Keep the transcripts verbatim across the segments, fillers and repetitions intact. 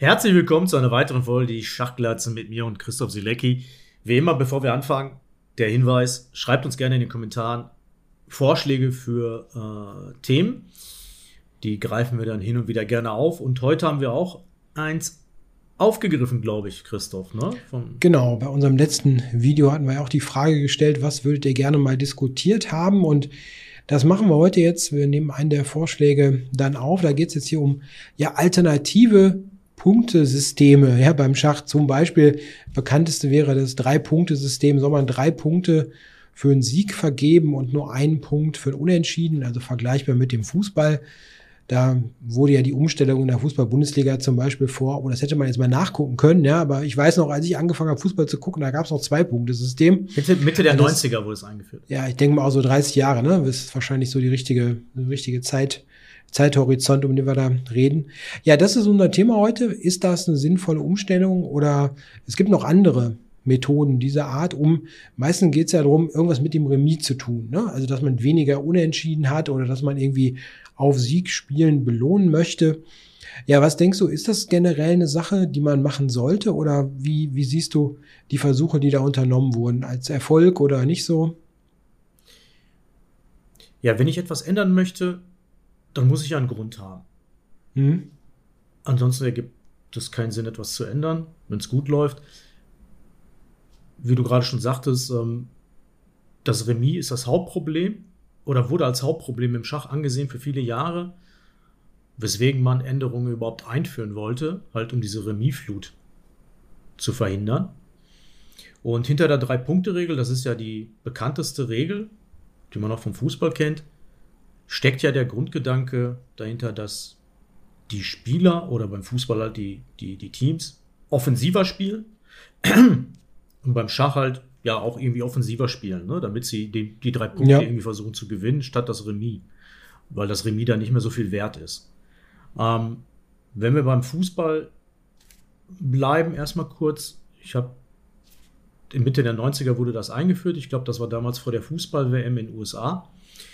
Herzlich willkommen zu einer weiteren Folge, die Schachglatze mit mir und Christoph Sielecki. Wie immer, bevor wir anfangen, der Hinweis, schreibt uns gerne in den Kommentaren Vorschläge für äh, Themen. Die greifen wir dann hin und wieder gerne auf. Und heute haben wir auch eins aufgegriffen, glaube ich, Christoph. Ne? Vom genau, bei unserem letzten Video hatten wir auch die Frage gestellt, was würdet ihr gerne mal diskutiert haben? Und das machen wir heute jetzt. Wir nehmen einen der Vorschläge dann auf. Da geht es jetzt hier um ja, alternative Punktesysteme, ja, beim Schach zum Beispiel. Bekannteste wäre das Drei-Punkte-System. Soll man drei Punkte für einen Sieg vergeben und nur einen Punkt für ein Unentschieden, also vergleichbar mit dem Fußball. Da wurde ja die Umstellung in der Fußball-Bundesliga zum Beispiel vor, oh, das hätte man jetzt mal nachgucken können, ja, aber ich weiß noch, als ich angefangen habe, Fußball zu gucken, da gab es noch Zwei-Punkte-System. Mitte, Mitte der also neunziger wurde es eingeführt. Ja, ich denke mal auch so dreißig Jahre, ne? Das ist wahrscheinlich so die richtige, die richtige Zeit. Zeithorizont, um den wir da reden. Ja, das ist unser Thema heute. Ist das eine sinnvolle Umstellung oder es gibt noch andere Methoden dieser Art, um, meistens geht es ja darum, irgendwas mit dem Remis zu tun, ne? Also, dass man weniger Unentschieden hat oder dass man irgendwie auf Siegspielen belohnen möchte. Ja, was denkst du, ist das generell eine Sache, die man machen sollte oder wie, wie siehst du die Versuche, die da unternommen wurden, als Erfolg oder nicht so? Ja, wenn ich etwas ändern möchte, dann muss ich ja einen Grund haben. Mhm. Ansonsten ergibt es keinen Sinn, etwas zu ändern, wenn es gut läuft. Wie du gerade schon sagtest, das Remis ist das Hauptproblem oder wurde als Hauptproblem im Schach angesehen für viele Jahre, weswegen man Änderungen überhaupt einführen wollte, halt um diese Remisflut zu verhindern. Und hinter der Drei-Punkte-Regel, das ist ja die bekannteste Regel, die man auch vom Fußball kennt, steckt ja der Grundgedanke dahinter, dass die Spieler oder beim Fußball halt die, die, die Teams offensiver spielen und beim Schach halt ja auch irgendwie offensiver spielen, ne? Damit sie die, die drei Punkte ja. irgendwie versuchen zu gewinnen, statt das Remis, weil das Remis dann nicht mehr so viel wert ist. Ähm, wenn wir beim Fußball bleiben, erstmal kurz, ich habe in Mitte der neunziger wurde das eingeführt, ich glaube, das war damals vor der Fußball-W M in den U S A.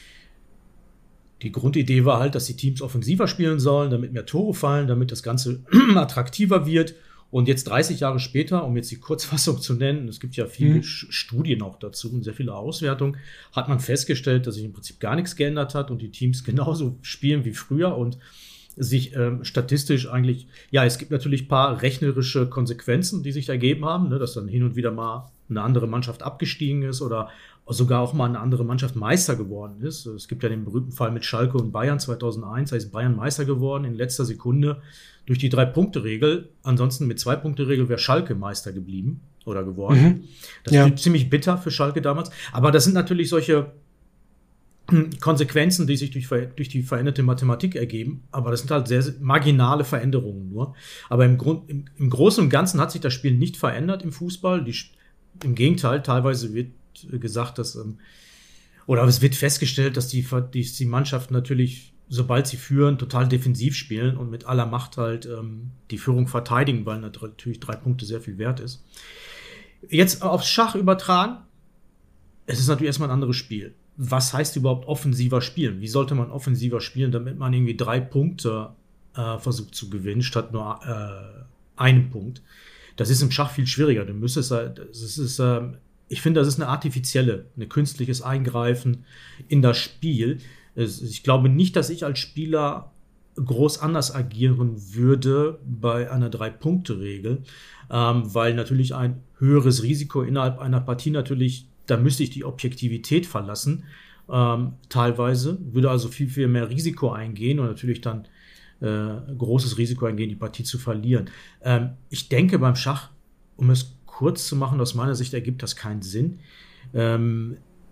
Die Grundidee war halt, dass die Teams offensiver spielen sollen, damit mehr Tore fallen, damit das Ganze attraktiver wird. Und jetzt dreißig Jahre später, um jetzt die Kurzfassung zu nennen, es gibt ja viele mhm. Studien auch dazu und sehr viele Auswertungen, hat man festgestellt, dass sich im Prinzip gar nichts geändert hat und die Teams genauso spielen wie früher und sich ähm, statistisch eigentlich, ja, es gibt natürlich ein paar rechnerische Konsequenzen, die sich ergeben haben, ne, dass dann hin und wieder mal eine andere Mannschaft abgestiegen ist oder sogar auch mal eine andere Mannschaft Meister geworden ist. Es gibt ja den berühmten Fall mit Schalke und Bayern zweitausendeins, da ist Bayern Meister geworden in letzter Sekunde durch die Drei-Punkte-Regel. Ansonsten mit Zwei-Punkte-Regel wäre Schalke Meister geblieben oder geworden. Mhm. Das ja. ist ziemlich bitter für Schalke damals. Aber das sind natürlich solche Konsequenzen, die sich durch, durch die veränderte Mathematik ergeben. Aber das sind halt sehr, sehr marginale Veränderungen nur. Aber im, Grund, im, im Großen und Ganzen hat sich das Spiel nicht verändert im Fußball. Die, im Gegenteil, teilweise wird gesagt, dass oder es wird festgestellt, dass die, die, die Mannschaften natürlich, sobald sie führen, total defensiv spielen und mit aller Macht halt ähm, die Führung verteidigen, weil natürlich drei Punkte sehr viel wert ist. Jetzt aufs Schach übertragen, es ist natürlich erstmal ein anderes Spiel. Was heißt überhaupt offensiver spielen? Wie sollte man offensiver spielen, damit man irgendwie drei Punkte äh, versucht zu gewinnen, statt nur äh, einen Punkt? Das ist im Schach viel schwieriger. Du müsstest, das ist, äh, ich finde, das ist eine artifizielle, ein künstliches Eingreifen in das Spiel. Ich glaube nicht, dass ich als Spieler groß anders agieren würde bei einer Drei-Punkte-Regel, ähm, weil natürlich ein höheres Risiko innerhalb einer Partie natürlich, da müsste ich die Objektivität verlassen, ähm, teilweise, würde also viel, viel mehr Risiko eingehen und natürlich dann äh, großes Risiko eingehen, die Partie zu verlieren. Ähm, ich denke beim Schach, um es kurz zu machen, aus meiner Sicht ergibt das keinen Sinn, ähm,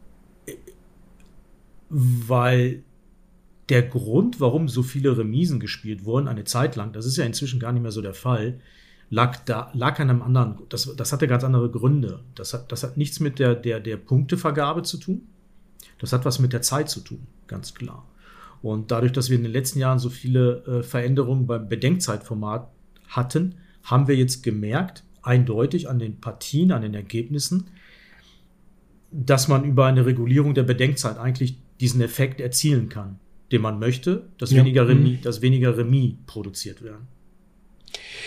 weil der Grund, warum so viele Remisen gespielt wurden, eine Zeit lang, das ist ja inzwischen gar nicht mehr so der Fall, lag da, lag an einem anderen, das, das hatte ganz andere Gründe. Das hat, das hat nichts mit der, der, der Punktevergabe zu tun. Das hat was mit der Zeit zu tun, ganz klar. Und dadurch, dass wir in den letzten Jahren so viele äh, Veränderungen beim Bedenkzeitformat hatten, haben wir jetzt gemerkt, eindeutig an den Partien, an den Ergebnissen, dass man über eine Regulierung der Bedenkzeit eigentlich diesen Effekt erzielen kann, den man möchte, dass, ja. weniger, Remis, dass weniger Remis produziert werden.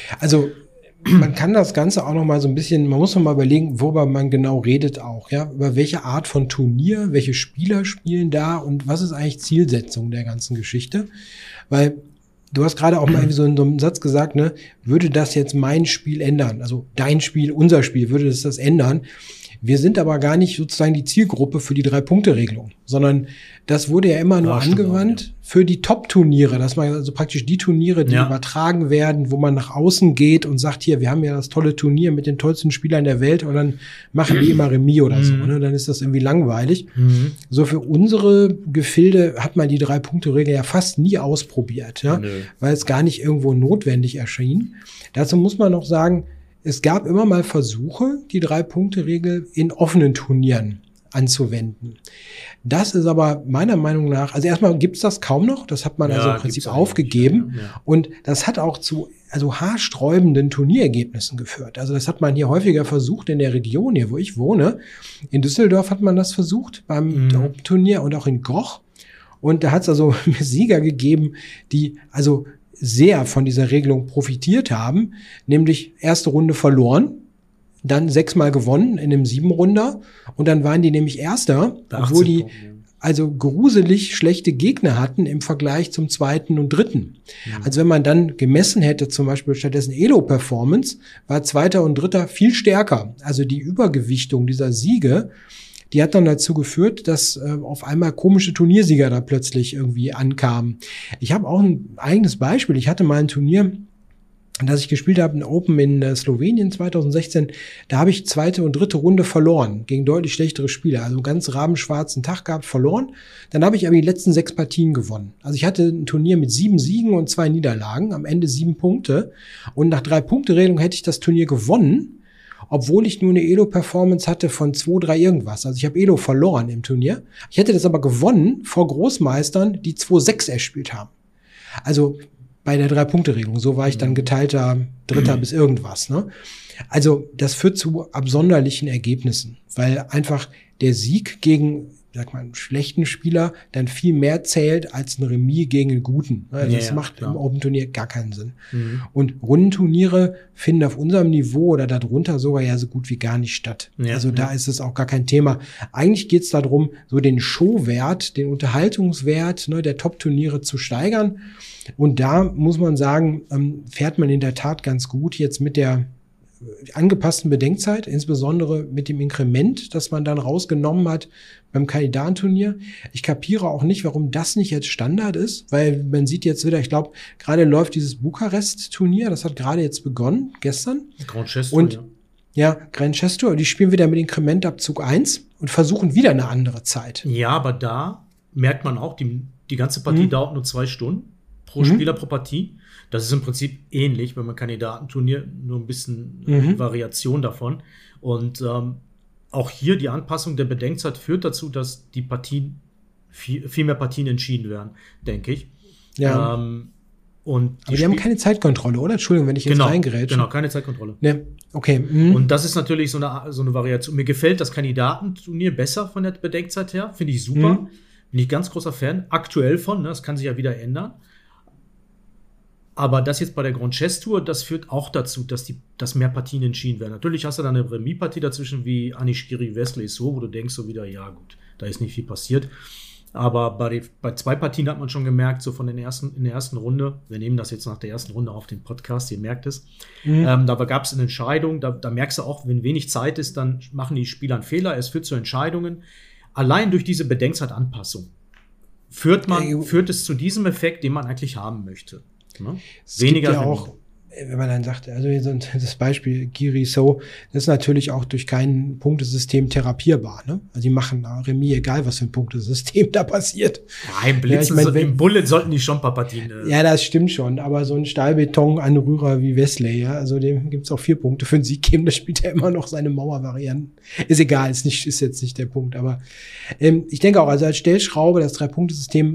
Also man kann das Ganze auch noch mal so ein bisschen, man muss noch mal überlegen, worüber man genau redet auch, ja, über welche Art von Turnier, welche Spieler spielen da und was ist eigentlich Zielsetzung der ganzen Geschichte, weil du hast gerade auch mal so in so einem Satz gesagt, ne, würde das jetzt mein Spiel ändern, also dein Spiel, unser Spiel, würde das das ändern? Wir sind aber gar nicht sozusagen die Zielgruppe für die Drei-Punkte-Regelung, sondern das wurde ja immer nur ja, angewandt auch, ja. für die Top-Turniere. Das waren also praktisch die Turniere, die ja. übertragen werden, wo man nach außen geht und sagt, hier, wir haben ja das tolle Turnier mit den tollsten Spielern der Welt und dann machen die immer Remis oder so. Ne? Dann ist das irgendwie langweilig. Mhm. So für unsere Gefilde hat man die Drei-Punkte-Regel ja fast nie ausprobiert, ja? Weil es gar nicht irgendwo notwendig erschien. Dazu muss man noch sagen, es gab immer mal Versuche, die Drei-Punkte-Regel in offenen Turnieren anzuwenden. Das ist aber meiner Meinung nach, also erstmal gibt's das kaum noch, das hat man ja, also im Prinzip aufgegeben. Ja, ja. Und das hat auch zu also haarsträubenden Turnierergebnissen geführt. Also das hat man hier häufiger versucht in der Region hier, wo ich wohne. In Düsseldorf hat man das versucht beim mhm. Open-Turnier und auch in Goch. Und da hat's also Sieger gegeben, die also sehr von dieser Regelung profitiert haben, nämlich erste Runde verloren, dann sechsmal gewonnen in einem Siebenrunder und dann waren die nämlich Erster, obwohl die also gruselig schlechte Gegner hatten im Vergleich zum zweiten und dritten. Mhm. Also wenn man dann gemessen hätte, zum Beispiel stattdessen Elo-Performance, war zweiter und dritter viel stärker. Also die Übergewichtung dieser Siege, die hat dann dazu geführt, dass äh, auf einmal komische Turniersieger da plötzlich irgendwie ankamen. Ich habe auch ein eigenes Beispiel. Ich hatte mal ein Turnier, das ich gespielt habe, ein Open in äh, Slowenien zwanzig sechzehn. Da habe ich zweite und dritte Runde verloren gegen deutlich schlechtere Spieler. Also einen ganz rabenschwarzen Tag gehabt, verloren. Dann habe ich aber die letzten sechs Partien gewonnen. Also ich hatte ein Turnier mit sieben Siegen und zwei Niederlagen. Am Ende sieben Punkte. Und nach Drei-Punkte-Regelung hätte ich das Turnier gewonnen, obwohl ich nur eine Elo-Performance hatte von zwei, drei irgendwas. Also ich habe Elo verloren im Turnier. Ich hätte das aber gewonnen vor Großmeistern, die zwei sechs erspielt haben. Also bei der Drei-Punkte-Regelung. So war ich dann geteilter Dritter bis irgendwas. Ne? Also das führt zu absonderlichen Ergebnissen, weil einfach der Sieg gegen, sag mal, einen schlechten Spieler dann viel mehr zählt als ein Remis gegen einen guten. Also ja, das macht klar. Im Open-Turnier gar keinen Sinn. Mhm. Und Rundenturniere finden auf unserem Niveau oder darunter sogar ja so gut wie gar nicht statt. Ja, also da ja. ist es auch gar kein Thema. Eigentlich geht es darum, so den Showwert, den Unterhaltungswert ne, der Top-Turniere zu steigern. Und da muss man sagen, ähm, fährt man in der Tat ganz gut jetzt mit der angepassten Bedenkzeit, insbesondere mit dem Inkrement, das man dann rausgenommen hat beim Kandidatenturnier. Ich kapiere auch nicht, warum das nicht jetzt Standard ist, weil man sieht jetzt wieder, ich glaube, gerade läuft dieses Bukarest-Turnier, das hat gerade jetzt begonnen, gestern. Grand Chess und ja. Ja, Grand Chess Tour, die spielen wieder mit Inkrementabzug eins und versuchen wieder eine andere Zeit. Ja, aber da merkt man auch, die, die ganze Partie mhm. dauert nur zwei Stunden pro mhm. Spieler pro Partie. Das ist im Prinzip ähnlich, wenn man Kandidatenturnier, nur ein bisschen mhm. Variation davon. Und ähm, auch hier die Anpassung der Bedenkzeit führt dazu, dass die Partien, viel, viel mehr Partien entschieden werden, denke ich. Ja. Ähm, und die Aber die haben keine Zeitkontrolle, oder? Entschuldigung, wenn ich jetzt genau, reingerätsche. Genau, keine Zeitkontrolle. Ne, okay. Mhm. Und das ist natürlich so eine, so eine Variation. Mir gefällt das Kandidatenturnier besser von der Bedenkzeit her. Finde ich super. Mhm. Bin ich ganz großer Fan. Aktuell von, ne? Das kann sich ja wieder ändern. Aber das jetzt bei der Grand Chess Tour, das führt auch dazu, dass, die, dass mehr Partien entschieden werden. Natürlich hast du dann eine Remis-Partie dazwischen wie Anish-Giri, Wesley so, wo du denkst so wieder, ja gut, da ist nicht viel passiert. Aber bei, die, bei zwei Partien hat man schon gemerkt, so von den ersten, in der ersten Runde, wir nehmen das jetzt nach der ersten Runde auf den Podcast, ihr merkt es, mhm. ähm, da gab es eine Entscheidung, da, da merkst du auch, wenn wenig Zeit ist, dann machen die Spieler einen Fehler, es führt zu Entscheidungen. Allein durch diese Bedenkzeitanpassung führt, man, führt es zu diesem Effekt, den man eigentlich haben möchte. Ne? Es Weniger gibt ja auch, wenn man dann sagt, also das Beispiel Giri So, das ist natürlich auch durch kein Punktesystem therapierbar. Ne? Also die machen Remis, egal was für ein Punktesystem da passiert. Ja, im Blitz, ja, ich mein, wenn, im Bullet sollten die schon ein paar Partien. Äh ja, das stimmt schon, aber so ein Stahlbeton-Anrührer wie Wesley, ja, also dem gibt's auch vier Punkte für den Sieg geben, da spielt er immer noch seine Mauervarianten. Ist egal, ist, nicht, ist jetzt nicht der Punkt, aber ähm, ich denke auch, also als Stellschraube, das Drei-Punkte-System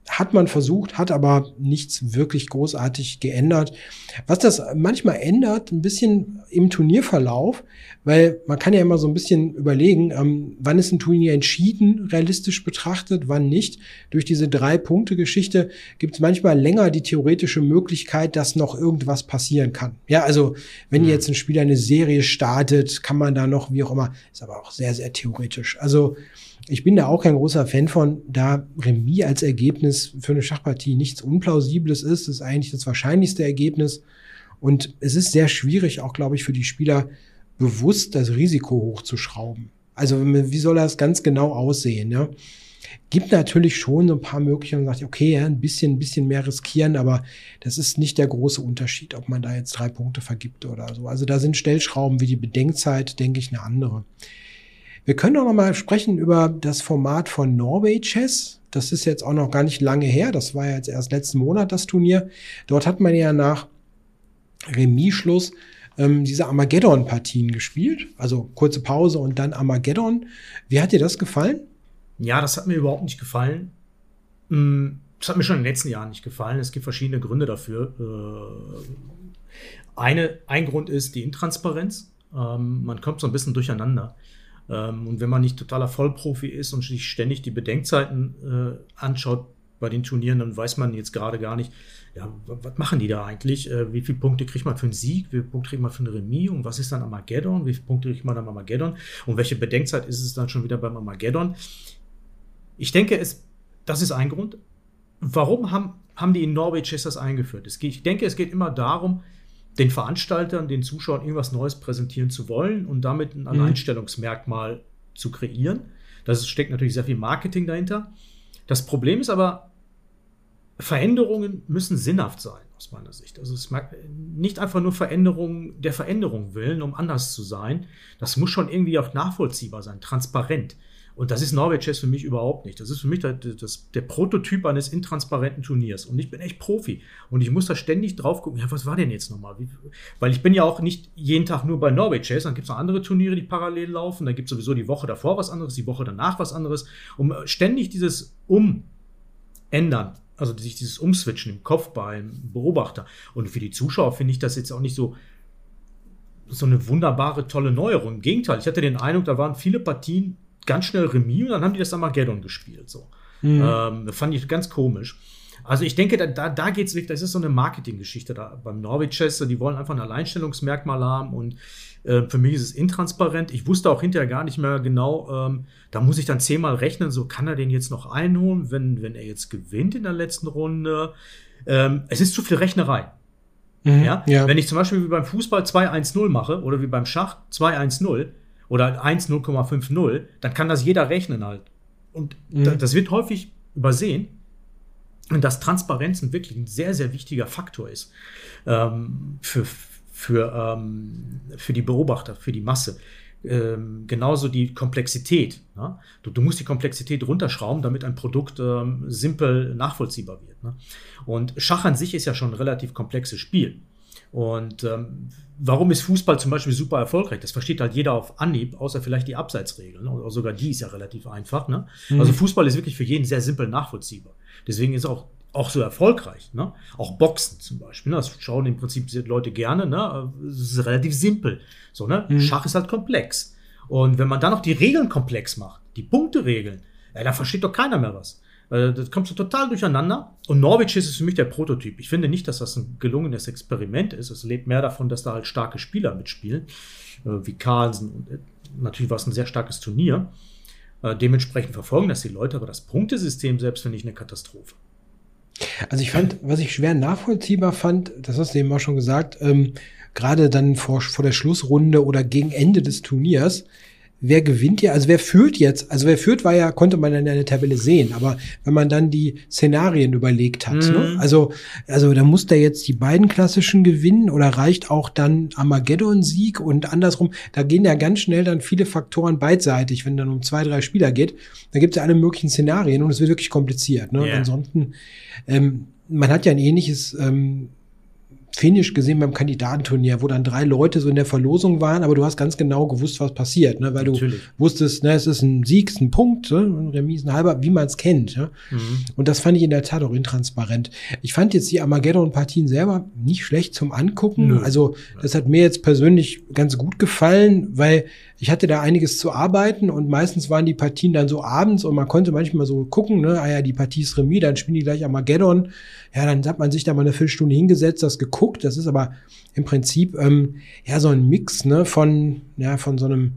hat man versucht, hat aber nichts wirklich großartig geändert. Was das manchmal ändert, ein bisschen im Turnierverlauf, weil man kann ja immer so ein bisschen überlegen, ähm, wann ist ein Turnier entschieden, realistisch betrachtet, wann nicht. Durch diese Drei-Punkte-Geschichte gibt es manchmal länger die theoretische Möglichkeit, dass noch irgendwas passieren kann. Ja, also wenn jetzt ein Spieler eine Serie startet, kann man da noch, wie auch immer, ist aber auch sehr, sehr theoretisch. Also ich bin da auch kein großer Fan von, da Remis als Ergebnis für eine Schachpartie nichts Unplausibles ist. Das ist eigentlich das wahrscheinlichste Ergebnis. Und es ist sehr schwierig, auch, glaube ich, für die Spieler bewusst das Risiko hochzuschrauben. Also wie soll das ganz genau aussehen? Ja? Gibt natürlich schon ein paar Möglichkeiten, man sagt, okay, ja, ein bisschen, ein bisschen mehr riskieren, aber das ist nicht der große Unterschied, ob man da jetzt drei Punkte vergibt oder so. Also da sind Stellschrauben wie die Bedenkzeit, denke ich, eine andere. Wir können auch noch mal sprechen über das Format von Norway Chess. Das ist jetzt auch noch gar nicht lange her. Das war ja jetzt erst letzten Monat das Turnier. Dort hat man ja nach Remisschluss ähm, diese Armageddon-Partien gespielt. Also kurze Pause und dann Armageddon. Wie hat dir das gefallen? Ja, das hat mir überhaupt nicht gefallen. Das hat mir schon in den letzten Jahren nicht gefallen. Es gibt verschiedene Gründe dafür. Eine, ein Grund ist die Intransparenz. Man kommt so ein bisschen durcheinander. Und wenn man nicht totaler Vollprofi ist und sich ständig die Bedenkzeiten äh, anschaut bei den Turnieren, dann weiß man jetzt gerade gar nicht, ja, was machen die da eigentlich? Äh, wie viele Punkte kriegt man für einen Sieg? Wie viele Punkte kriegt man für eine Remis? Und was ist dann Armageddon? Wie viele Punkte kriegt man dann Armageddon? Und welche Bedenkzeit ist es dann schon wieder beim Armageddon? Ich denke, es, das ist ein Grund. Warum haben, haben die in Norway Chess das eingeführt? Es geht, ich denke, es geht immer darum, den Veranstaltern, den Zuschauern irgendwas Neues präsentieren zu wollen und damit ein Alleinstellungsmerkmal mhm. zu kreieren. Das steckt natürlich sehr viel Marketing dahinter. Das Problem ist aber, Veränderungen müssen sinnhaft sein, aus meiner Sicht. Also es mag nicht einfach nur Veränderungen der Veränderung willen, um anders zu sein. Das muss schon irgendwie auch nachvollziehbar sein, transparent. Und das ist Norway Chess für mich überhaupt nicht. Das ist für mich das, das, der Prototyp eines intransparenten Turniers. Und ich bin echt Profi. Und ich muss da ständig drauf gucken, ja, was war denn jetzt nochmal? Wie, weil ich bin ja auch nicht jeden Tag nur bei Norway Chess. Dann gibt es noch andere Turniere, die parallel laufen. Dann gibt es sowieso die Woche davor was anderes, die Woche danach was anderes. Um ständig dieses Umändern, also sich dieses Umswitchen im Kopf beim Beobachter. Und für die Zuschauer finde ich das jetzt auch nicht so, so eine wunderbare, tolle Neuerung. Im Gegenteil, ich hatte den Eindruck, da waren viele Partien ganz schnell Remis und dann haben die das Armageddon gespielt. So. Mhm. Ähm, das fand ich ganz komisch. Also ich denke, da, da, da geht es wirklich, das ist so eine Marketinggeschichte da beim Norway Chess. Die wollen einfach ein Alleinstellungsmerkmal haben und äh, für mich ist es intransparent. Ich wusste auch hinterher gar nicht mehr genau, ähm, da muss ich dann zehnmal rechnen, so kann er den jetzt noch einholen, wenn, wenn er jetzt gewinnt in der letzten Runde. Ähm, es ist zu viel Rechnerei. Mhm, ja? Ja. Wenn ich zum Beispiel wie beim Fußball zwei eins null mache oder wie beim Schach zwei eins null, oder eins null Komma fünf null, dann kann das jeder rechnen halt. Und mhm. das wird häufig übersehen. Und dass Transparenz wirklich ein sehr, sehr wichtiger Faktor ist ähm, für, für, ähm, für die Beobachter, für die Masse. Ähm, genauso die Komplexität. Ne? Du, du musst die Komplexität runterschrauben, damit ein Produkt ähm, simpel nachvollziehbar wird. Ne? Und Schach an sich ist ja schon ein relativ komplexes Spiel. Und ähm, warum ist Fußball zum Beispiel super erfolgreich? Das versteht halt jeder auf Anhieb, außer vielleicht die Abseitsregeln. Ne? Oder sogar die ist ja relativ einfach. Ne? Mhm. Also Fußball ist wirklich für jeden sehr simpel nachvollziehbar. Deswegen ist es auch, auch so erfolgreich. Ne? Auch Boxen zum Beispiel. Ne? Das schauen im Prinzip Leute gerne. Ne? Es ist relativ simpel. So, ne? Mhm. Schach ist halt komplex. Und wenn man dann noch die Regeln komplex macht, die Punkteregeln, ja, da versteht doch keiner mehr was. Das kommt so total durcheinander. Und Norway Chess ist für mich der Prototyp. Ich finde nicht, dass das ein gelungenes Experiment ist. Es lebt mehr davon, dass da halt starke Spieler mitspielen, wie Carlsen. Und natürlich war es ein sehr starkes Turnier. Dementsprechend verfolgen das die Leute. Aber das Punktesystem selbst finde ich eine Katastrophe. Also ich fand, was ich schwer nachvollziehbar fand, das hast du eben auch schon gesagt, ähm, gerade dann vor, vor der Schlussrunde oder gegen Ende des Turniers, wer gewinnt ja, also wer führt jetzt, also wer führt war ja, konnte man dann in der Tabelle sehen, aber wenn man dann die Szenarien überlegt hat, mhm. ne? also, also da muss der jetzt die beiden klassischen gewinnen oder reicht auch dann Armageddon-Sieg und andersrum, da gehen ja ganz schnell dann viele Faktoren beidseitig, wenn dann um zwei, drei Spieler geht, da gibt es ja alle möglichen Szenarien und es wird wirklich kompliziert, ne? Yeah. Und ansonsten, ähm, man hat ja ein ähnliches, ähm, Finish gesehen beim Kandidatenturnier, wo dann drei Leute so in der Verlosung waren, aber du hast ganz genau gewusst, was passiert, ne? Weil Natürlich. du wusstest, ne, es ist ein Sieg, es ist ein Punkt, ne? Ein Remis, ein halber, wie man es kennt. Ne? Mhm. Und das fand ich in der Tat auch intransparent. Ich fand jetzt die Armageddon-Partien selber nicht schlecht zum Angucken. Nö. Also das hat mir jetzt persönlich ganz gut gefallen, weil ich hatte da einiges zu arbeiten und meistens waren die Partien dann so abends und man konnte manchmal so gucken, ne, ah ja, die Partie ist Remis, dann spielen die gleich Armageddon. Ja, dann hat man sich da mal eine Viertelstunde hingesetzt, das geguckt. Das ist aber im Prinzip ähm, ja so ein Mix, ne, von ja von so einem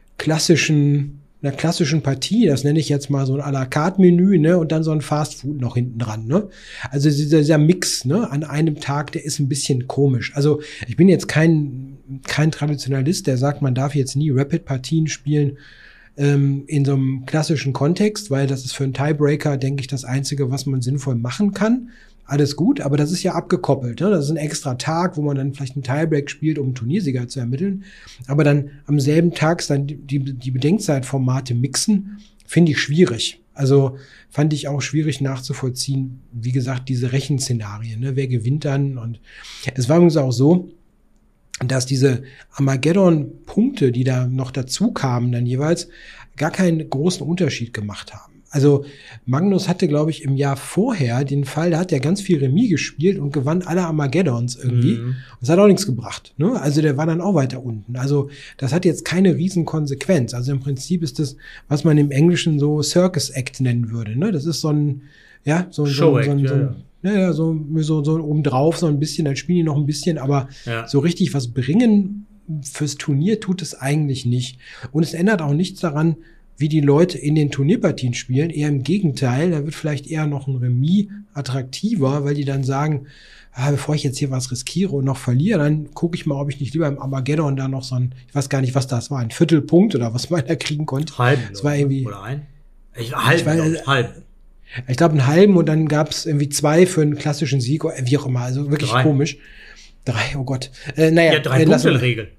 klassischen einer klassischen Partie, das nenne ich jetzt mal so ein à la carte Menü, ne, und dann so ein Fast Food noch hinten dran, ne. Also dieser, dieser Mix, ne, an einem Tag, der ist ein bisschen komisch. Also ich bin jetzt kein kein Traditionalist, der sagt, man darf jetzt nie Rapid-Partien spielen ähm, in so einem klassischen Kontext, weil das ist für einen Tiebreaker, denke ich, das Einzige, was man sinnvoll machen kann. Alles gut, aber das ist ja abgekoppelt. Ne? Das ist ein extra Tag, wo man dann vielleicht einen Tiebreak spielt, um einen Turniersieger zu ermitteln. Aber dann am selben Tag dann die, die, die Bedenkzeitformate mixen, finde ich schwierig. Also fand ich auch schwierig nachzuvollziehen, wie gesagt, diese Rechenszenarien. Ne? Wer gewinnt dann? Und es war übrigens auch so, dass diese Armageddon-Punkte, die da noch dazu kamen, dann jeweils gar keinen großen Unterschied gemacht haben. Also Magnus hatte, glaube ich, im Jahr vorher den Fall, da hat er ganz viel Remis gespielt und gewann alle Armageddons irgendwie. Mhm. Und das hat auch nichts gebracht. Ne? Also der war dann auch weiter unten. Also das hat jetzt keine riesen Konsequenz. Also im Prinzip ist das, was man im Englischen so Circus Act nennen würde. Ne? Das ist so ein, ja, so, so, so, so, so, ja, ja. Ja, ja, so, so, so obendrauf, so ein bisschen, dann spielen die noch ein bisschen, aber ja. so richtig was bringen fürs Turnier tut es eigentlich nicht. Und es ändert auch nichts daran, wie die Leute in den Turnierpartien spielen. Eher im Gegenteil, da wird vielleicht eher noch ein Remis attraktiver, weil die dann sagen, ah, bevor ich jetzt hier was riskiere und noch verliere, dann gucke ich mal, ob ich nicht lieber im Armageddon da noch so ein, ich weiß gar nicht, was das war, ein Viertelpunkt oder was man da kriegen konnte. Halb. Das war irgendwie. Oder ein? Ich, halb, ich weiß, halb. Ich glaube, einen halben und dann gab es irgendwie zwei für einen klassischen Sieg, oder wie auch immer. Also wirklich drei. Komisch. Drei, oh Gott. Äh, naja, ja, drei äh, Punkte-Regel.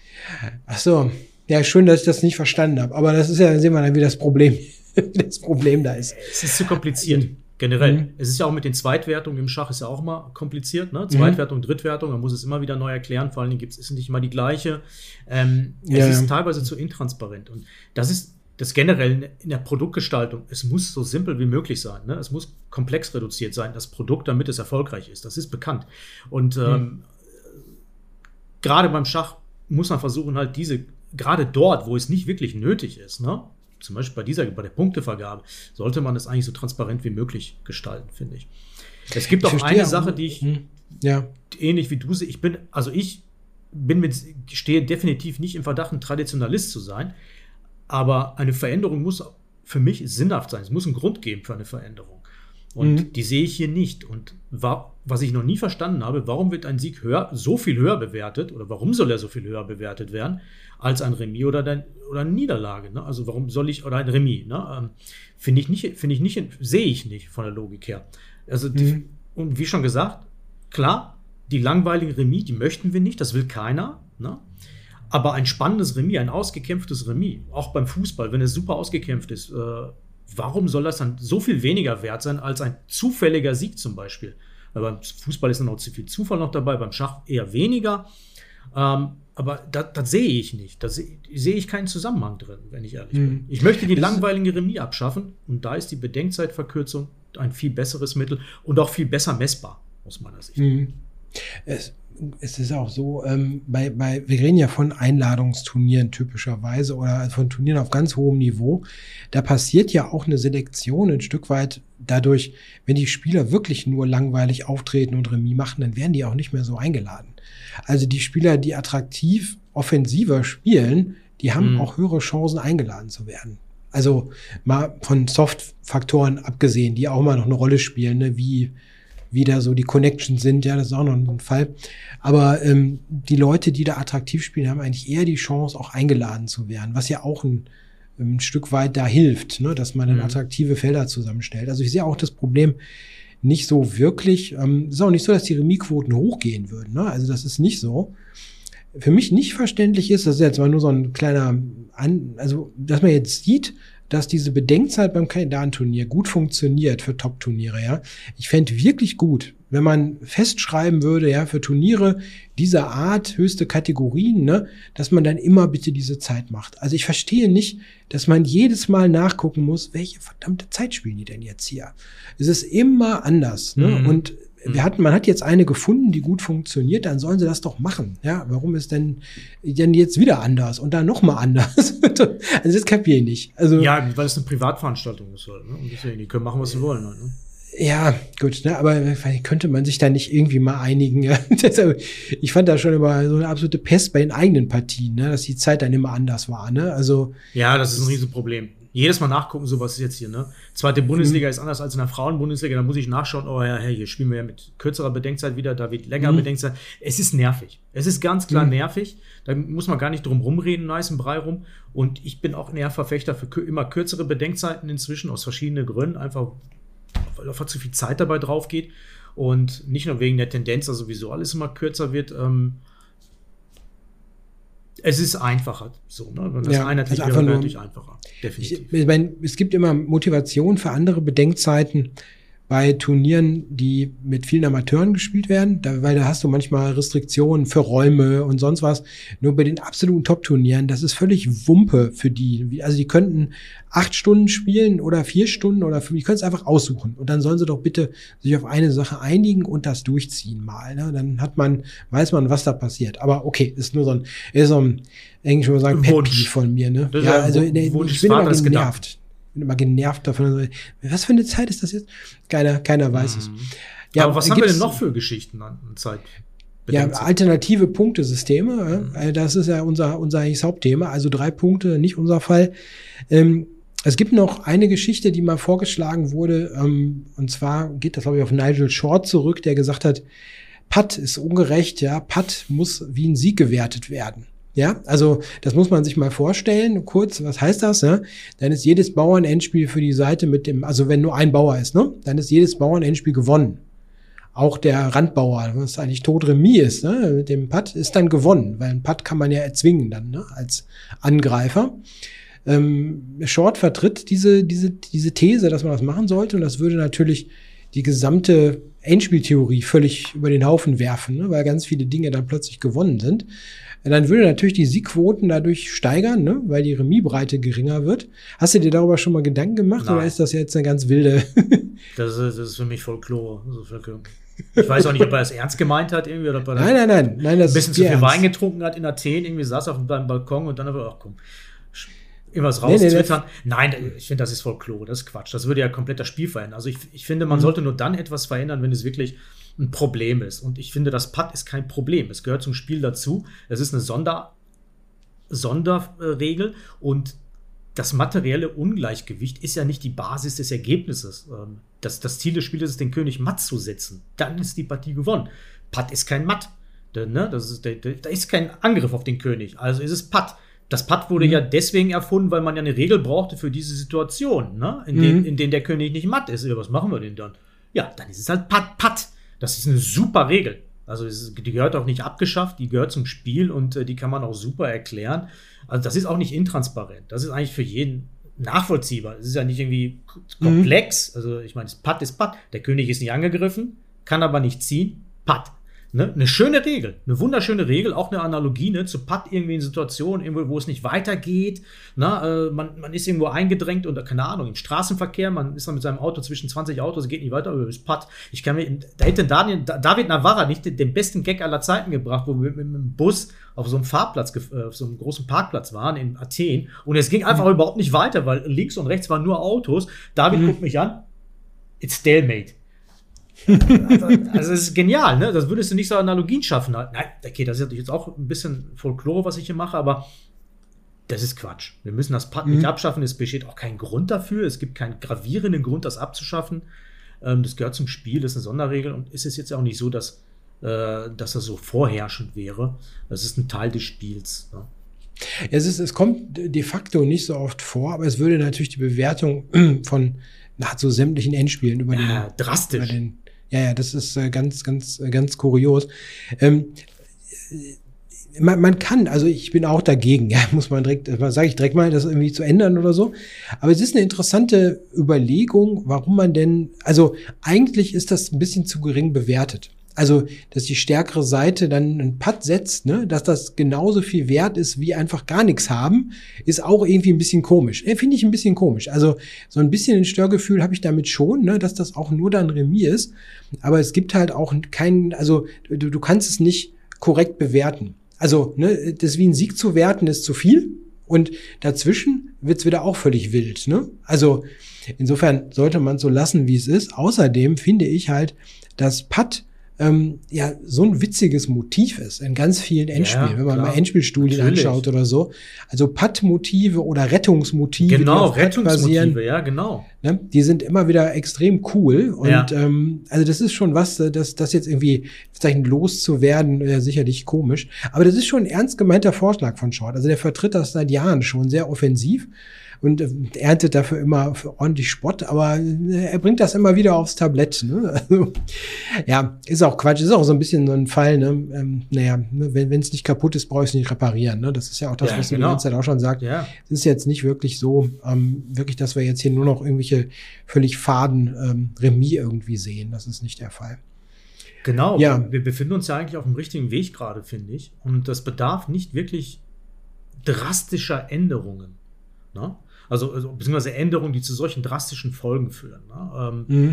Ach so. Ja, schön, dass ich das nicht verstanden habe. Aber das ist ja, sehen wir dann, wie das Problem, das Problem da ist. Es ist zu kompliziert. Generell. Mhm. Es ist ja auch mit den Zweitwertungen im Schach ist ja auch immer kompliziert. Ne? Zweitwertung, mhm. Drittwertung, man muss es immer wieder neu erklären. Vor allen Dingen gibt es nicht immer die gleiche. Ähm, ja. Es ist teilweise zu intransparent. Und das ist das generell in der Produktgestaltung, es muss so simpel wie möglich sein. Ne? Es muss komplex reduziert sein, das Produkt, damit es erfolgreich ist. Das ist bekannt. Und ähm, mhm. gerade beim Schach muss man versuchen, halt diese, gerade dort, wo es nicht wirklich nötig ist, ne? Zum Beispiel bei dieser, bei der Punktevergabe, sollte man das eigentlich so transparent wie möglich gestalten, finde ich. Es gibt auch eine Sache, die ich, mhm. ja. ähnlich wie du, ich bin, also ich bin mit, stehe definitiv nicht im Verdacht, ein Traditionalist zu sein. Aber eine Veränderung muss für mich sinnhaft sein. Es muss einen Grund geben für eine Veränderung. Und mhm. die sehe ich hier nicht. Und war, was ich noch nie verstanden habe, warum wird ein Sieg höher, so viel höher bewertet, oder warum soll er so viel höher bewertet werden, als ein Remis oder, dein, oder eine Niederlage? Ne? Also warum soll ich, oder ein Remis, ne? ähm, finde ich nicht, finde ich nicht, sehe ich nicht von der Logik her. Also, mhm. die, und wie schon gesagt, klar, die langweiligen Remis, die möchten wir nicht, das will keiner, ne? Aber ein spannendes Remis, ein ausgekämpftes Remis, auch beim Fußball, wenn es super ausgekämpft ist, äh, warum soll das dann so viel weniger wert sein als ein zufälliger Sieg zum Beispiel? Weil beim Fußball ist dann auch zu viel Zufall noch dabei, beim Schach eher weniger. Ähm, aber das, das sehe ich nicht. Da sehe seh ich keinen Zusammenhang drin, wenn ich ehrlich hm. bin. Ich möchte die langweiligen Remis abschaffen und da ist die Bedenkzeitverkürzung ein viel besseres Mittel und auch viel besser messbar, aus meiner Sicht. Hm. Es Es ist auch so, ähm, bei, bei, wir reden ja von Einladungsturnieren typischerweise oder von Turnieren auf ganz hohem Niveau. Da passiert ja auch eine Selektion ein Stück weit dadurch, wenn die Spieler wirklich nur langweilig auftreten und Remis machen, dann werden die auch nicht mehr so eingeladen. Also die Spieler, die attraktiv offensiver spielen, die haben mhm. auch höhere Chancen, eingeladen zu werden. Also mal von Soft-Faktoren abgesehen, die auch mal noch eine Rolle spielen, ne, wie wie da so die Connections sind, ja, das ist auch noch ein Fall. Aber ähm, die Leute, die da attraktiv spielen, haben eigentlich eher die Chance, auch eingeladen zu werden, was ja auch ein, ein Stück weit da hilft, ne, dass man dann mhm. attraktive Felder zusammenstellt. Also ich sehe auch das Problem nicht so wirklich. Ähm, es ist auch nicht so, dass die Remisquoten hochgehen würden, ne? Also das ist nicht so. Für mich nicht verständlich ist, das ist jetzt mal nur so ein kleiner, An- also dass man jetzt sieht, dass diese Bedenkzeit beim Kandidatenturnier gut funktioniert für Top-Turniere, ja. Ich fände wirklich gut, wenn man festschreiben würde, ja, für Turniere dieser Art, höchste Kategorien, ne, dass man dann immer bitte diese Zeit macht. Also ich verstehe nicht, dass man jedes Mal nachgucken muss, welche verdammte Zeit spielen die denn jetzt hier? Es ist immer anders, ne? Mhm. Und wir hatten, man hat jetzt eine gefunden, die gut funktioniert, dann sollen sie das doch machen. Ja, warum ist denn, denn jetzt wieder anders und dann noch mal anders? Also das kapiere ich nicht. Also, ja, weil es eine Privatveranstaltung ist halt, ne? Und deswegen, die können machen, was sie wollen halt, ne? Ja, gut, ne, aber könnte man sich da nicht irgendwie mal einigen? Ja? Ich fand das schon immer so eine absolute Pest bei den eigenen Partien, ne, dass die Zeit dann immer anders war, ne? Also ja, das ist ein Riesenproblem. Jedes Mal nachgucken, so was ist jetzt hier, ne? Zweite Bundesliga mhm. ist anders als in der Frauenbundesliga, da muss ich nachschauen, oh ja, hey, hier spielen wir ja mit kürzerer Bedenkzeit wieder, da wird länger mhm. Bedenkzeit. Es ist nervig. Es ist ganz klar mhm. nervig. Da muss man gar nicht drum rumreden, nice im Brei rum. Und ich bin auch eher Verfechter für kür- immer kürzere Bedenkzeiten inzwischen, aus verschiedenen Gründen, einfach weil einfach zu viel Zeit dabei drauf geht. Und nicht nur wegen der Tendenz, dass sowieso alles immer kürzer wird. Ähm, es ist einfacher, so, ne? Wenn das ja, einheitlich also wäre, wäre natürlich einfacher. Definitiv. Ich, ich meine, es gibt immer Motivation für andere Bedenkzeiten bei Turnieren, die mit vielen Amateuren gespielt werden, da, weil da hast du manchmal Restriktionen für Räume und sonst was. Nur bei den absoluten Top-Turnieren, das ist völlig Wumpe für die. Also die könnten acht Stunden spielen oder vier Stunden oder fünf, die können es einfach aussuchen. Und dann sollen sie doch bitte sich auf eine Sache einigen und das durchziehen mal. Ne? Dann hat man, weiß man, was da passiert. Aber okay, ist nur so ein, ist so ein, eigentlich schon mal sagen, Pet-Peeve von mir. Ne? Ja, ja, also der, ich bin immer genervt. Ich bin immer genervt davon. Was für eine Zeit ist das jetzt? Keiner, keiner weiß mhm. es. Ja, aber was haben wir denn noch für Geschichten an Zeit? Ja, alternative Punktesysteme. Mhm. Das ist ja unser, unser Hauptthema. Also drei Punkte, nicht unser Fall. Ähm, es gibt noch eine Geschichte, die mal vorgeschlagen wurde. Ähm, und zwar geht das, glaube ich, auf Nigel Short zurück, der gesagt hat, Putt ist ungerecht. Ja, Putt muss wie ein Sieg gewertet werden. Ja, also das muss man sich mal vorstellen. Kurz, was heißt das? Ne? Dann ist jedes Bauernendspiel für die Seite mit dem, also wenn nur ein Bauer ist, ne, dann ist jedes Bauernendspiel gewonnen. Auch der Randbauer, was eigentlich tot Remis ist, ne, mit dem Putt ist dann gewonnen, weil ein Putt kann man ja erzwingen dann, ne, als Angreifer. Ähm, Short vertritt diese diese diese These, dass man das machen sollte, und das würde natürlich die gesamte Endspieltheorie völlig über den Haufen werfen, ne, weil ganz viele Dinge dann plötzlich gewonnen sind. Dann würde natürlich die Siegquoten dadurch steigern, ne, weil die Remisbreite geringer wird. Hast du dir darüber schon mal Gedanken gemacht? Nein. Oder ist das jetzt eine ganz wilde? das, ist, das ist für mich Folklore. Ich weiß auch nicht, ob er es ernst gemeint hat irgendwie, oder ob er nein, nein, nein, nein, das ein bisschen ist zu viel ernst. Wein getrunken hat in Athen, irgendwie saß auf dem Balkon und dann aber, ach komm, irgendwas rauszwittern. Nee, nee, Nein, ich finde, das ist Folklore, das ist Quatsch. Das würde ja komplett das Spiel verändern. Also ich, ich finde, man mhm. sollte nur dann etwas verändern, wenn es wirklich ein Problem ist. Und ich finde, das Putt ist kein Problem. Es gehört zum Spiel dazu. Es ist eine Sonder, Sonderregel und das materielle Ungleichgewicht ist ja nicht die Basis des Ergebnisses. Das, das Ziel des Spiels ist, den König matt zu setzen. Dann ist die Partie gewonnen. Putt ist kein Matt. Da ist, ist kein Angriff auf den König. Also ist es Putt. Das Putt wurde mhm. ja deswegen erfunden, weil man ja eine Regel brauchte für diese Situation, ne? in, mhm. den, in denen der König nicht matt ist. Ja, was machen wir denn dann? Ja, dann ist es halt Putt, Putt. Das ist eine super Regel. Also ist, die gehört auch nicht abgeschafft, die gehört zum Spiel und äh, die kann man auch super erklären. Also das ist auch nicht intransparent. Das ist eigentlich für jeden nachvollziehbar. Es ist ja nicht irgendwie komplex. Mhm. Also ich meine, das Putt ist Putt. Der König ist nicht angegriffen, kann aber nicht ziehen. Putt. Ne? Eine schöne Regel, eine wunderschöne Regel, auch eine Analogie, ne, zu Putt irgendwie in Situationen, irgendwo, wo es nicht weitergeht. Ne? Äh, man, man ist irgendwo eingedrängt und, keine Ahnung, im Straßenverkehr, man ist dann mit seinem Auto zwischen zwanzig Autos, geht nicht weiter, aber es ist Putt. Ich kann mir, da hätte Daniel, David Navarra nicht den, den besten Gag aller Zeiten gebracht, wo wir mit, mit dem Bus auf so einem Fahrplatz, auf so einem großen Parkplatz waren in Athen und es ging einfach mhm. überhaupt nicht weiter, weil links und rechts waren nur Autos. David mhm. guckt mich an, it's stalemate. also, also es ist genial, ne? Das würdest du nicht so Analogien schaffen. Nein, okay, das ist natürlich jetzt auch ein bisschen Folklore, was ich hier mache, aber das ist Quatsch. Wir müssen das Putt mhm. nicht abschaffen. Es besteht auch kein Grund dafür. Es gibt keinen gravierenden Grund, das abzuschaffen. Ähm, das gehört zum Spiel, das ist eine Sonderregel und ist es jetzt auch nicht so, dass, äh, dass das so vorherrschend wäre. Das ist ein Teil des Spiels. Ne? Es ist, es kommt de facto nicht so oft vor, aber es würde natürlich die Bewertung von nahezu sämtlichen Endspielen über ja, den drastisch. Über den, ja, ja, das ist äh, ganz, ganz, äh, ganz kurios. Ähm, man, man kann, also ich bin auch dagegen, ja, muss man direkt, sage ich direkt mal, das irgendwie zu ändern oder so. Aber es ist eine interessante Überlegung, warum man denn, also eigentlich ist das ein bisschen zu gering bewertet. Also, dass die stärkere Seite dann einen Putt setzt, ne, dass das genauso viel wert ist, wie einfach gar nichts haben, ist auch irgendwie ein bisschen komisch. Äh, Finde ich ein bisschen komisch. Also, so ein bisschen ein Störgefühl habe ich damit schon, ne, dass das auch nur dann Remis ist. Aber es gibt halt auch keinen, also, du, du kannst es nicht korrekt bewerten. Also, ne, das wie ein Sieg zu werten, ist zu viel. Und dazwischen wird's wieder auch völlig wild, ne? Also, insofern sollte man es so lassen, wie es ist. Außerdem finde ich halt, dass Putt ähm, ja so ein witziges Motiv ist in ganz vielen Endspielen, ja, wenn man klar. mal Endspielstudien Natürlich. anschaut oder so. Also Putt-Motive oder Rettungsmotive, genau, die auf Rettungsmotive, basieren, ja, genau. Ne, die sind immer wieder extrem cool. Und ja. ähm, also das ist schon was, das, das jetzt irgendwie loszuwerden, äh, sicherlich komisch. Aber das ist schon ein ernst gemeinter Vorschlag von Short. Also der vertritt das seit Jahren schon sehr offensiv. Und äh, erntet dafür immer für ordentlich Spott, aber äh, er bringt das immer wieder aufs Tablett. Ne? Also, ja, ist auch Quatsch, ist auch so ein bisschen so ein Fall. Ne? Ähm, naja, ne, wenn es nicht kaputt ist, brauche ich es nicht reparieren. Ne? Das ist ja auch das, ja, was genau. die ganze Zeit auch schon sagt. Ja. Es ist jetzt nicht wirklich so, ähm, wirklich, dass wir jetzt hier nur noch irgendwelche völlig faden ähm, Remis irgendwie sehen. Das ist nicht der Fall. Genau, ja. Wir befinden uns ja eigentlich auf dem richtigen Weg gerade, finde ich. Und das bedarf nicht wirklich drastischer Änderungen. Ne? Also, also beziehungsweise Änderungen, die zu solchen drastischen Folgen führen. Ne? Ähm, mhm.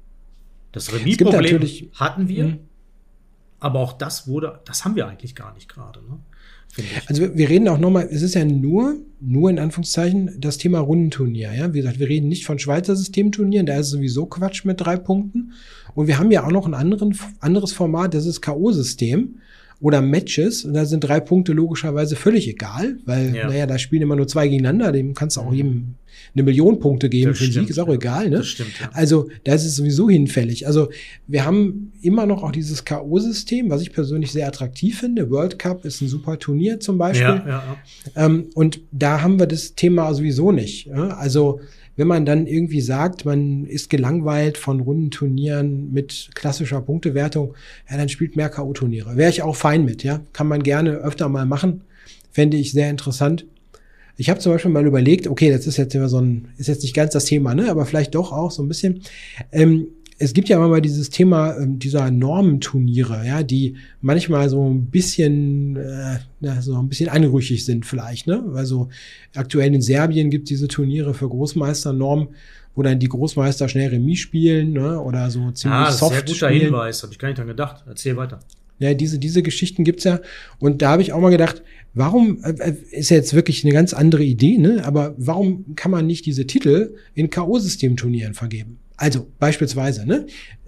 Das Remis-Problem hatten wir, mhm. aber auch das wurde, das haben wir eigentlich gar nicht gerade, ne? Finde ich. Also wir reden auch nochmal, es ist ja nur, nur in Anführungszeichen, das Thema Rundenturnier. Ja? Wie gesagt, wir reden nicht von Schweizer Systemturnieren, da ist sowieso Quatsch mit drei Punkten. Und wir haben ja auch noch ein anderen, anderes Format, das ist K O-System. Oder Matches, und da sind drei Punkte logischerweise völlig egal, weil, ja. naja, da spielen immer nur zwei gegeneinander, dem kannst du auch jedem eine Million Punkte geben das für den Sieg, ist auch ja. egal, ne? Das stimmt, ja. Also, da ist es sowieso hinfällig. Also, wir haben immer noch auch dieses K O-System, was ich persönlich sehr attraktiv finde. World Cup ist ein super Turnier zum Beispiel. Ja, ja, ja. Ähm, und da haben wir das Thema sowieso nicht. Ja? Also, wenn man dann irgendwie sagt, man ist gelangweilt von Rundenturnieren mit klassischer Punktewertung, ja, dann spielt mehr K O-Turniere. Wäre ich auch fein mit, ja. Kann man gerne öfter mal machen. Fände ich sehr interessant. Ich habe zum Beispiel mal überlegt, okay, das ist jetzt immer so ein, ist jetzt nicht ganz das Thema, ne, aber vielleicht doch auch so ein bisschen. Ähm, es gibt ja immer mal dieses Thema ähm, dieser Normenturniere, ja, die manchmal so ein bisschen, äh, ja, so ein bisschen anrüchig sind vielleicht, ne? Also aktuell in Serbien gibt es diese Turniere für Großmeisternormen, wo dann die Großmeister schnell Remis spielen, ne? Oder so ziemlich ah, soft sehr guter spielen. Hinweis, habe ich gar nicht dran gedacht. Erzähl weiter. Ja, diese diese Geschichten gibt's ja. Und da habe ich auch mal gedacht, warum, äh, ist ja jetzt wirklich eine ganz andere Idee, ne? Aber warum kann man nicht diese Titel in K O-System-Turnieren vergeben? Also beispielsweise, ne?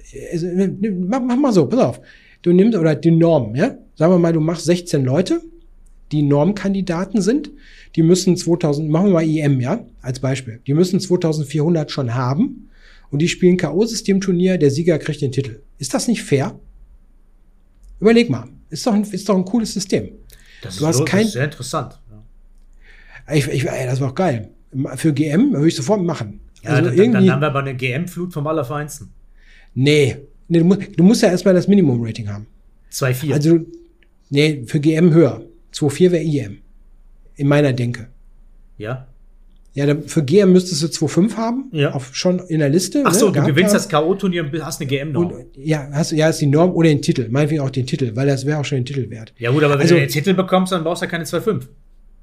Mach, mach mal so, pass auf. Du nimmst, oder die Norm, ja? Sagen wir mal, du machst sechzehn Leute, die Normkandidaten sind. Die müssen zweitausend, machen wir mal I M, ja? Als Beispiel. Die müssen zweitausendvierhundert schon haben. Und die spielen K O-System-Turnier, der Sieger kriegt den Titel. Ist das nicht fair? Überleg mal. Ist doch ein, ist doch ein cooles System. Das du ist, hast so, kein, das ist sehr interessant. Ja. Ich, ich, ey, das war auch geil. Für G M würde ich sofort machen. Ja, also dann, irgendwie, dann haben wir aber eine G M-Flut vom Allerfeinsten. Nee. nee du, musst, du musst ja erstmal das Minimum-Rating haben. zwei Komma vier. Also, nee, für G M höher. zwei Komma vier wäre I M. In meiner Denke. Ja. Ja, dann für G M müsstest du zwei Komma fünf haben. Ja. Auf, schon in der Liste. Ach so, ne, du gewinnst das K O-Turnier und hast eine G M-Norm. Ja, hast, ja, ist die Norm oder den Titel. Meinetwegen auch den Titel, weil das wäre auch schon den Titel wert. Ja gut, aber wenn also, du den Titel bekommst, dann brauchst du ja keine zwei Komma fünf.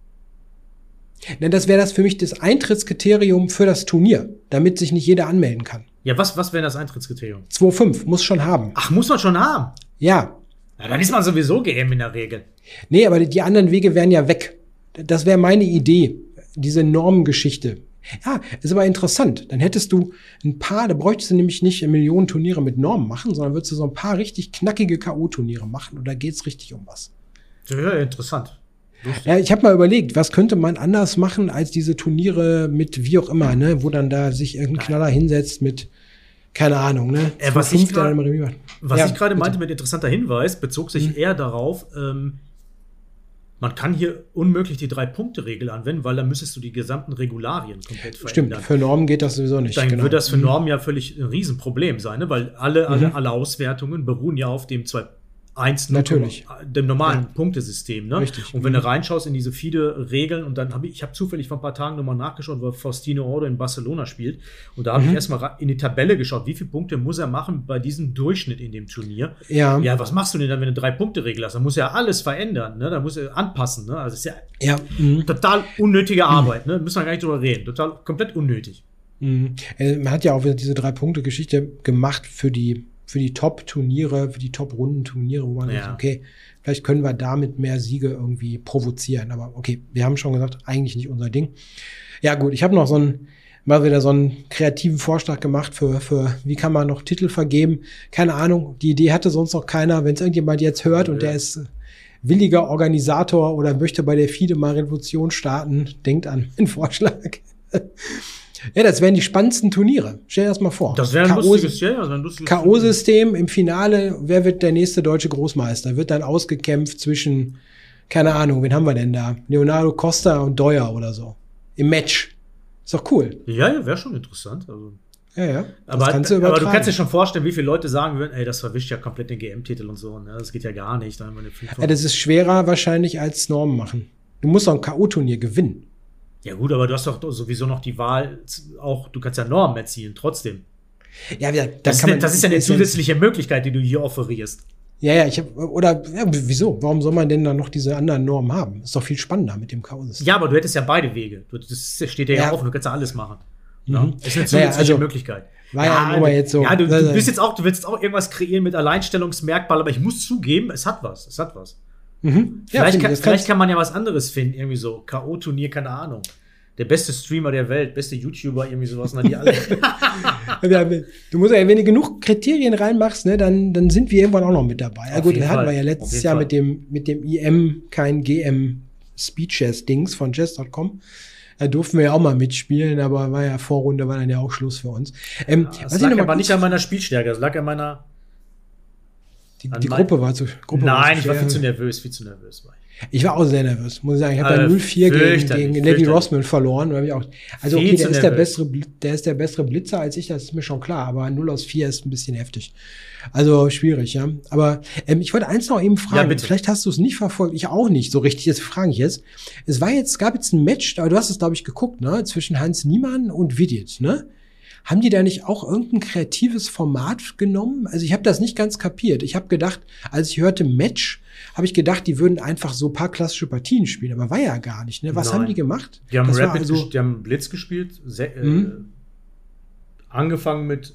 Denn das wäre das für mich das Eintrittskriterium für das Turnier, damit sich nicht jeder anmelden kann. Ja, was, was wäre das Eintrittskriterium? zwei Komma fünf, muss schon haben. Ach, muss man schon haben? Ja. Ja, dann ist man sowieso G M in der Regel. Nee, aber die anderen Wege wären ja weg. Das wäre meine Idee, diese Normengeschichte. Ja, ist aber interessant. Dann hättest du ein paar, da bräuchtest du nämlich nicht Millionen Turniere mit Normen machen, sondern würdest du so ein paar richtig knackige K O-Turniere machen. Und da geht's richtig um was. Ja, interessant. Lustig. Ja, ich habe mal überlegt, was könnte man anders machen als diese Turniere mit wie auch immer, ne, wo dann da sich irgendein Knaller hinsetzt mit, keine Ahnung, ne? Äh, was ich gerade ja, meinte mit interessanter Hinweis, bezog sich mhm. eher darauf, ähm, man kann hier unmöglich die Drei-Punkte-Regel anwenden, weil dann müsstest du die gesamten Regularien komplett verändern. Stimmt, für Normen geht das sowieso nicht. Dann genau. wird das für Normen ja völlig ein Riesenproblem sein, ne? Weil alle, alle, mhm. alle Auswertungen beruhen ja auf dem zwei eins Natürlich. dem normalen Ja. Punktesystem. Ne? Richtig. Und wenn du reinschaust in diese FIDE-Regeln, und dann habe ich, ich habe zufällig vor ein paar Tagen nochmal nachgeschaut, weil Faustino Ordo in Barcelona spielt. Und da habe Mhm. ich erstmal in die Tabelle geschaut, wie viele Punkte muss er machen bei diesem Durchschnitt in dem Turnier. Ja. Ja, was machst du denn dann, wenn du drei Punkte-Regel hast? Da muss er alles verändern, ne? Da muss er anpassen. Ne? Also das ist ja, Ja. Mhm. total unnötige Arbeit. Ne? Müssen wir gar nicht drüber reden. Total, komplett unnötig. Mhm. Äh, Man hat ja auch wieder diese Drei-Punkte-Geschichte gemacht für die, für die Top-Turniere, für die Top-Runden-Turniere, wo man Ja. sagt, okay, vielleicht können wir damit mehr Siege irgendwie provozieren. Aber okay, wir haben schon gesagt, eigentlich nicht unser Ding. Ja gut, ich habe noch so einen, mal wieder so einen kreativen Vorschlag gemacht für, für, wie kann man noch Titel vergeben. Keine Ahnung, die Idee hatte sonst noch keiner. Wenn es irgendjemand jetzt hört und Ja. der ist williger Organisator oder möchte bei der FIDE mal Revolution starten, denkt an den Vorschlag. Ja, das wären die spannendsten Turniere. Stell dir das mal vor. Das wäre ein K O lustiges, ja, ja, so ein lustiges K O-System im Finale. Wer wird der nächste deutsche Großmeister? Wird dann ausgekämpft zwischen, keine Ahnung, wen haben wir denn da? Leonardo Costa und Deuer oder so. Im Match. Ist doch cool. Ja, ja, wäre schon interessant. Also. Ja, ja. Das Aber, kannst du aber du übertragen. kannst dir schon vorstellen, wie viele Leute sagen würden, ey, das verwischt ja komplett den G M-Titel und so. Ne? Das geht ja gar nicht. Dann haben wir eine fünf- Ja, das ist schwerer wahrscheinlich als Normen machen. Du musst doch ein K O-Turnier gewinnen. ja gut, aber du hast doch sowieso noch die Wahl, auch du kannst ja Normen erzielen, trotzdem. Ja, ja, Das, ist, das ist ja eine zusätzliche Möglichkeit, die du hier offerierst. Ja, ja, ich hab, oder, ja, wieso? Warum soll man denn dann noch diese anderen Normen haben? Ist doch viel spannender mit dem K O-System. Ja, aber du hättest ja beide Wege. Du, das steht dir ja, Ja. offen, du kannst ja alles machen. Mhm. Ja? Das ist eine Naja, zusätzliche also, Möglichkeit. war ja nur mal jetzt so. Ja, du, Also- du bist jetzt auch, du willst auch irgendwas kreieren mit Alleinstellungsmerkmal, aber ich muss zugeben, es hat was. Es hat was. Mhm. Ja, Vielleicht, finde kann, ich, das vielleicht kannst- kann man ja was anderes finden, irgendwie so K O-Turnier, keine Ahnung. Der beste Streamer der Welt, beste YouTuber, irgendwie sowas. Na, die alle. Ja, du musst ja, wenn du genug Kriterien reinmachst, ne, dann, dann sind wir irgendwann auch noch mit dabei. Ja Auf gut, jeden dann hatten Fall. wir ja Auf letztes jeden Jahr Fall. mit dem, mit dem I M kein G M Speedchess-Dings von chess Punkt com. Da durften wir ja auch mal mitspielen, aber war ja Vorrunde, war dann ja auch Schluss für uns. Ähm, Das was ich lag noch mal aber kurz- nicht an meiner Spielstärke, das lag an meiner. die, an die mein- Gruppe war zu Gruppe war Nein, zu ich war schwer. viel zu nervös, viel zu nervös. War ich. Ich war auch sehr nervös, muss ich sagen. Ich habe Äh, dann null vier gegen, fürchterlich, gegen Levi fürchterlich. Rossman verloren. Da hab ich auch, also Viel okay, der zu ist, der, nervös. bessere, Bl- der ist der bessere Blitzer als ich, das ist mir schon klar. Aber null aus vier ist ein bisschen heftig. Also schwierig, ja. Aber ähm, ich wollte eins noch eben fragen. Ja, bitte. Vielleicht hast du es nicht verfolgt. Ich auch nicht so richtig. Das frage ich jetzt. Es war jetzt, gab jetzt ein Match, aber du hast es, glaube ich, geguckt, ne? Zwischen Hans Niemann und Vidit, ne? Haben die da nicht auch irgendein kreatives Format genommen? Also ich habe das nicht ganz kapiert. Ich habe gedacht, als ich hörte Match, habe ich gedacht, die würden einfach so ein paar klassische Partien spielen. Aber war ja gar nicht. Ne? Was Nein. haben die gemacht? Die haben Das war Rapid, also, ges- die haben Blitz gespielt, se- äh, Mhm. angefangen mit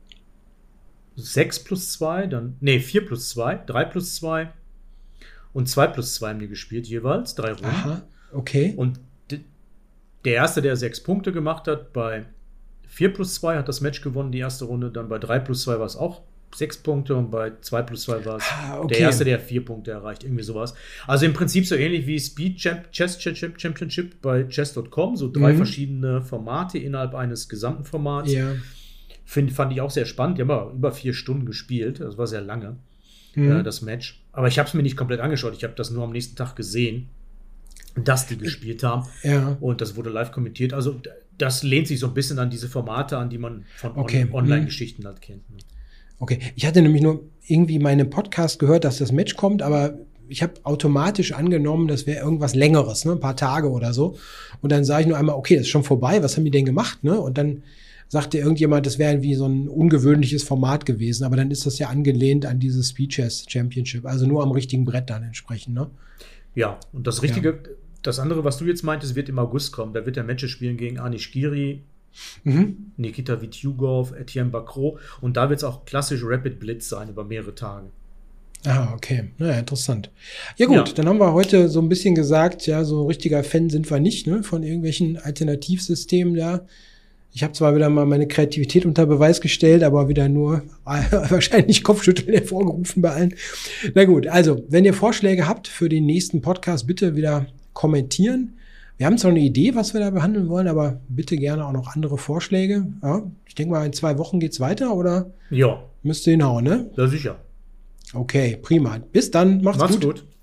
sechs plus zwei, dann, nee, vier plus zwei, drei plus zwei und zwei plus zwei haben die gespielt jeweils, drei Runden. aha, okay. Und d- der Erste, der sechs Punkte gemacht hat, bei vier plus zwei hat das Match gewonnen, die erste Runde, dann bei drei plus zwei war es auch sechs Punkte und bei zwei plus zwei war es Ah, okay. der Erste, der vier Punkte erreicht, irgendwie sowas. Also im Prinzip so ähnlich wie Speed Champ Chess Champ- Championship bei chess Punkt com, so drei Mhm. verschiedene Formate innerhalb eines gesamten Formats. Ja. Find, fand ich auch sehr spannend. Die haben aber über vier Stunden gespielt, das war sehr lange, Mhm. äh, das Match. Aber ich habe es mir nicht komplett angeschaut, ich habe das nur am nächsten Tag gesehen, dass die gespielt haben. Ja. Und das wurde live kommentiert. Also d- das lehnt sich so ein bisschen an diese Formate an, die man von on Okay. Online-Geschichten halt kennt. Ne? Okay. Ich hatte nämlich nur irgendwie meinen Podcast gehört, dass das Match kommt, aber ich habe automatisch angenommen, das wäre irgendwas Längeres, ne? Ein paar Tage oder so. Und dann sage ich nur einmal, okay, das ist schon vorbei, was haben die denn gemacht? Ne? Und dann sagte irgendjemand, das wäre irgendwie so ein ungewöhnliches Format gewesen, aber dann ist das ja angelehnt an dieses Speed Chess Championship, also nur am richtigen Brett dann entsprechend, ne? Ja, und das Richtige, das andere, was du jetzt meintest, wird im August kommen. Da wird er Matches spielen gegen Anish Giri, Mhm. Nikita Vityugov, Etienne Bacro. Und da wird es auch klassisch Rapid Blitz sein über mehrere Tage. Ah, okay. Ja, interessant. Ja gut, Ja. dann haben wir heute so ein bisschen gesagt, ja, so ein richtiger Fan sind wir nicht, ne, von irgendwelchen Alternativsystemen da. Ich habe zwar wieder mal meine Kreativität unter Beweis gestellt, aber wieder nur wahrscheinlich Kopfschütteln hervorgerufen bei allen. Na gut, also, wenn ihr Vorschläge habt für den nächsten Podcast, bitte wieder kommentieren. Wir haben zwar eine Idee, was wir da behandeln wollen, aber bitte gerne auch noch andere Vorschläge. Ja, ich denke mal, in zwei Wochen geht's weiter, oder Ja, müsste hinhauen, ne? ja sicher. Okay, prima. Bis dann, macht's, Macht's gut. gut.